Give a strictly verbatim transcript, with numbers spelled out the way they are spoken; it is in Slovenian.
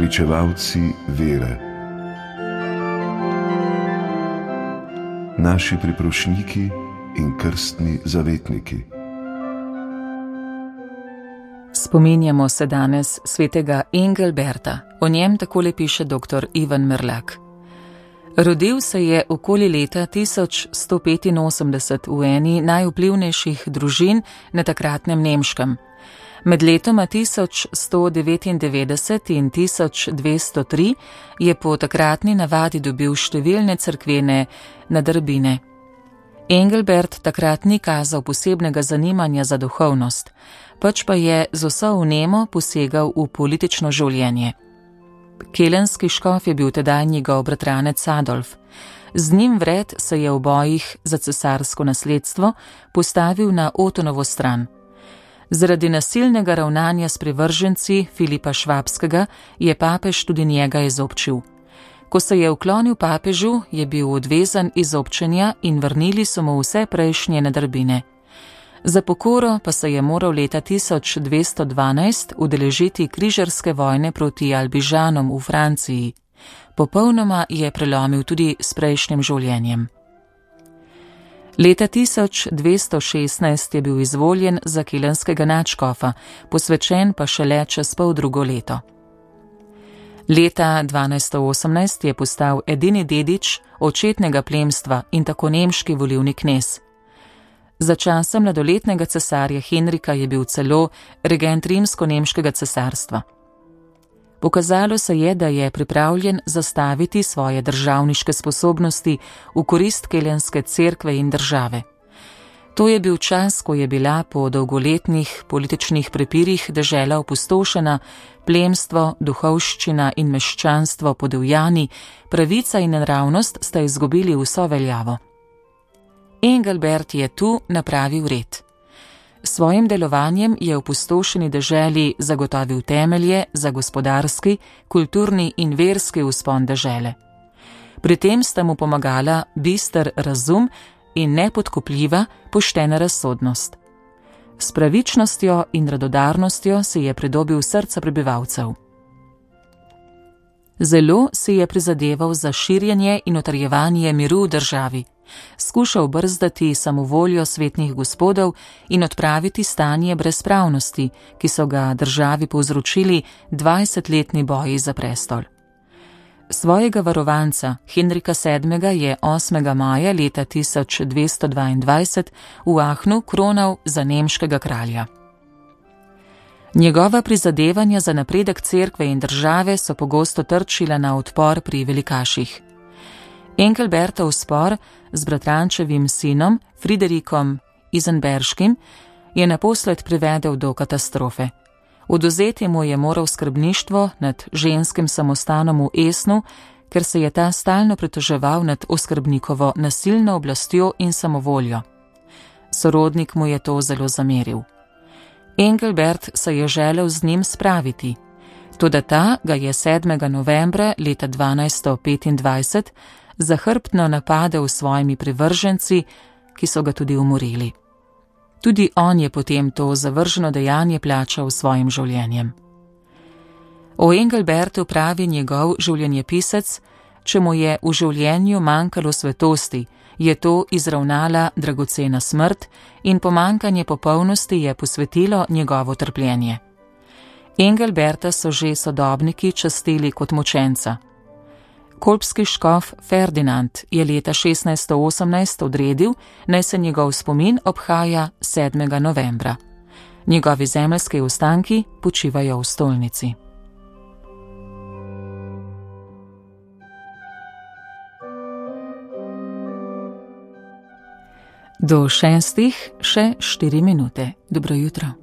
pričevalci vere, naši priprošniki in krstni zavetniki. Spominjamo se danes svetega Engelberta, o njem takole piše doktor Ivan Merlak. Rodil se je okoli leta tisoč sto petinosemdeset v eni najvplivnejših družin na takratnem Nemškem. Med letoma tisoč sto devetindevetdeset in tisoč dvesto tri je po takratni navadi dobil številne cerkvene nadrbine. Engelbert takrat ni kazal posebnega zanimanja za duhovnost, pač pa je z vso vnemo posegal v politično življenje. Kelenski škof je bil tedaj njegov bratranec Adolf. Z njim vred se je v bojih za cesarsko nasledstvo postavil na Otonovo stran. Zaradi nasilnega ravnanja s privrženci Filipa Švabskega je papež tudi njega izobčil. Ko se je uklonil papežu, je bil odvezan iz občenja in vrnili so mu vse prejšnje nadrbine. Za pokoro pa se je moral leta tisoč dvesto dvanajst udeležiti križarske vojne proti Albižanom v Franciji. Popolnoma je prelomil tudi s prejšnjim življenjem. Leta tisoč dvesto šestnajst je bil izvoljen za kelenskega nadškofa, posvečen pa šele čez pol drugo leto. Leta dvanajsto osemnajst je postal edini dedič očetnega plemstva in tako nemški volilni knez. Za časa mladoletnega cesarja Henrika je bil celo regent rimsko-nemškega cesarstva. Pokazalo se je, da je pripravljen zastaviti svoje državniške sposobnosti v korist kelenske cerkve in države. To je bil čas, ko je bila po dolgoletnih političnih prepirih dežela opustošena, plemstvo, duhovščina in meščanstvo podivjani, pravica in naravnost sta izgubili vso veljavo. Engelbert je tu napravil red. S svojim delovanjem je opustošeni deželi zagotovil temelje za gospodarski, kulturni in verski vzpon dežele. Pri tem sta mu pomagala bister razum in nepodkupljiva, poštena razsodnost. S pravičnostjo in radodarnostjo si je pridobil srca prebivalcev. Zelo si je prizadeval za širjenje in utrjevanje miru v državi, skušal brzdati samovoljo svetnih gospodov in odpraviti stanje brezpravnosti, ki so ga državi povzročili dvajsetletni boji za prestol. Svojega varovanca Henrika sedmega je osmega maja leta tisoč dvesto dvaindvajset v Aachnu kronal za nemškega kralja. Njegova prizadevanja za napredek cerkve in države so pogosto trčila na odpor pri velikaših. Engelbertov spor z bratrančevim sinom Friderikom Izenberškim je naposled privedel do katastrofe. Odvzeti mu je moral skrbništvo nad ženskim samostanom v Esnu, ker se je ta stalno pritoževal nad oskrbnikovo nasilno oblastjo in samovoljo. Sorodnik mu je to zelo zameril. Engelbert se je želel z njim spraviti, toda ta ga je sedmega novembra leta dvanajsto petindvajset zahrbtno napadel s svojimi privrženci, ki so ga tudi umorili. Tudi on je potem to zavrženo dejanje plačal s svojim življenjem. O Engelbertu pravi njegov življenjepisec, če mu je v življenju manjkalo svetosti, je to izravnala dragocena smrt in pomanjkanje popolnosti je posvetilo njegovo trpljenje. Engelberta so že sodobniki častili kot mučenca. Kolpski škof Ferdinand je leta šestnajsto osemnajst odredil, naj se njegov spomin obhaja sedmega novembra. Njegovi zemeljski ostanki počivajo v stolnici. Do šestih še štiri minute. Dobro jutro.